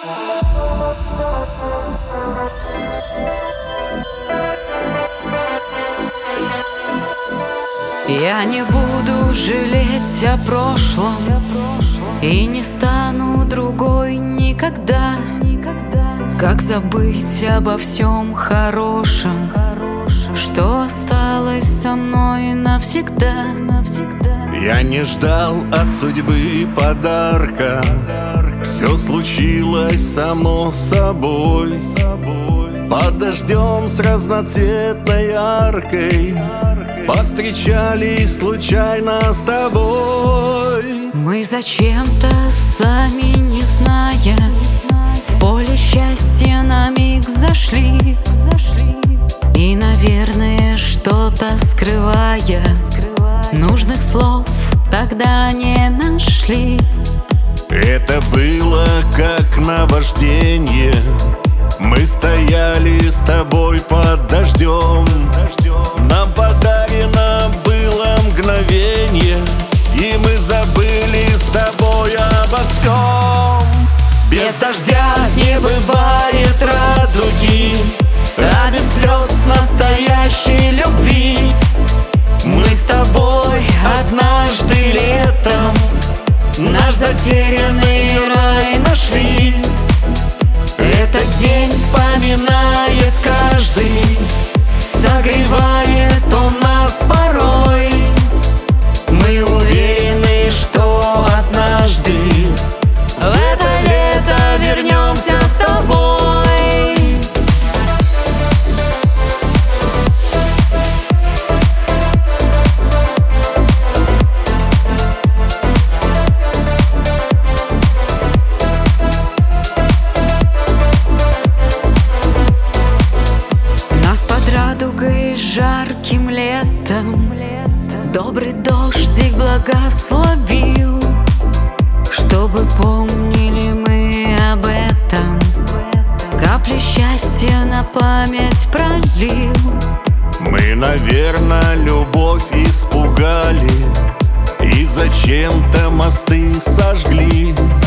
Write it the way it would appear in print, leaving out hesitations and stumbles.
Я не буду жалеть о прошлом и не стану другой никогда. Как забыть обо всем хорошем, что осталось со мной навсегда? Я не ждал от судьбы подарка, все случилось само собой. Под дождем с разноцветной аркой повстречались случайно с тобой. Мы зачем-то, сами не зная, в поле счастья на миг зашли. И, наверное, что-то скрывая, нужных слов тогда не нашли. Это было как наваждение. Мы стояли с тобой под дождем. Нам подарено было мгновение, и мы забыли с тобой обо всем. Без дождя не бывает радуги, а без слез настоящей любви. Мы с тобой однажды летом наш затерянный рай нашли. Этот день вспоминает каждый, согревает он нас порой. Мы уверены, что однажды в это лето вернемся с тобой. Радугой жарким летом добрый дождик благословил, чтобы помнили мы об этом, капли счастья на память пролил. Мы, наверное, любовь испугали и зачем-то мосты сожгли.